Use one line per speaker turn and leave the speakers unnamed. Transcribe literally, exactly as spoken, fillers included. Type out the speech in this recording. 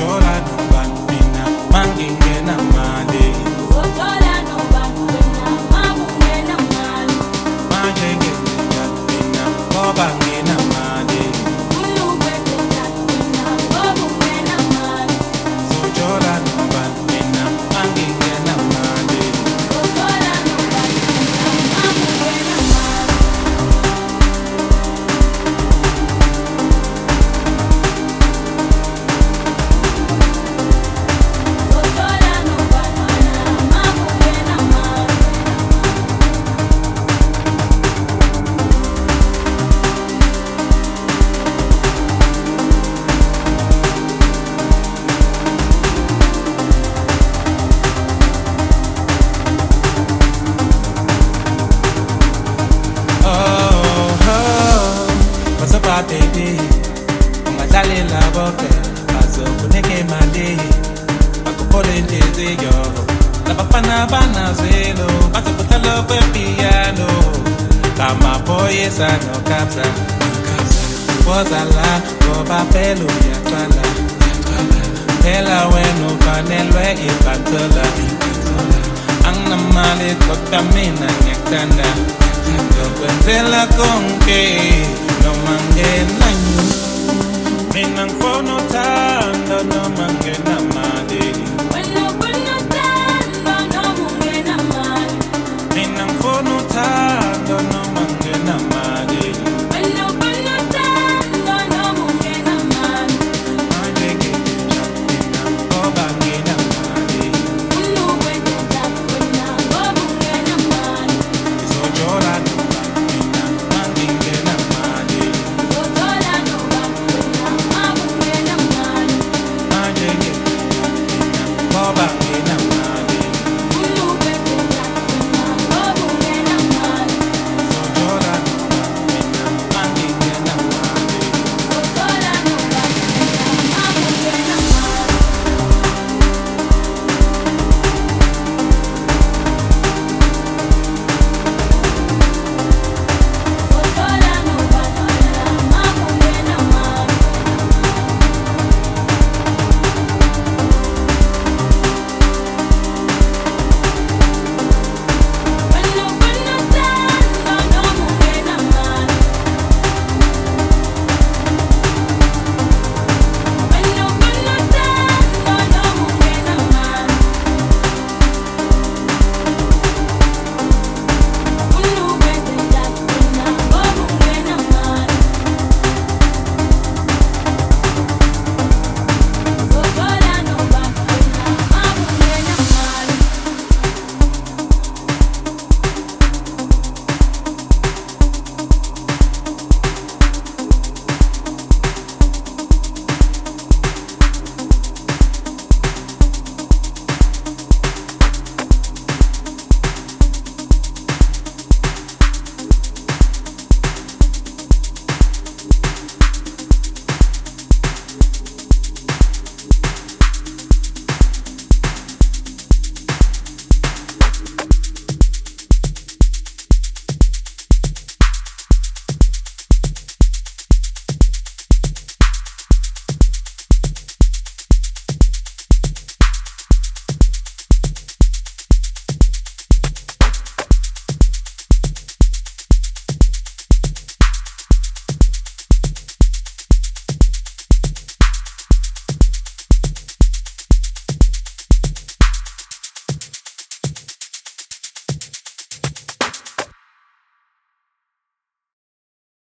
Uzojola no bantu mina mangingena mali.
Uzojola no bantu mina mangingena mali.
Manje ngena mina ngoba ngina mali.
Ulubeke njalo mina ngoba ungena mali.
Uzojola no bantu mina mangingena mali.
Uzojola no bantu mina mangingena mali. Uzojola no bantu mina mangingena mali.
Oh, oh, what's up, baby? Ungadlalela bonke bazokunika imali bakuphola inhliziyo labafana banazwelo bazokudlala kwepiyano kamaphoyisa nokabza bozala ngoba phela uyaqala phela wena ufanelwe ibhantola anginamali kodwa mina ngiyakuthanda yokwenzela konke noma ngenanyo mina ngifuna uthanda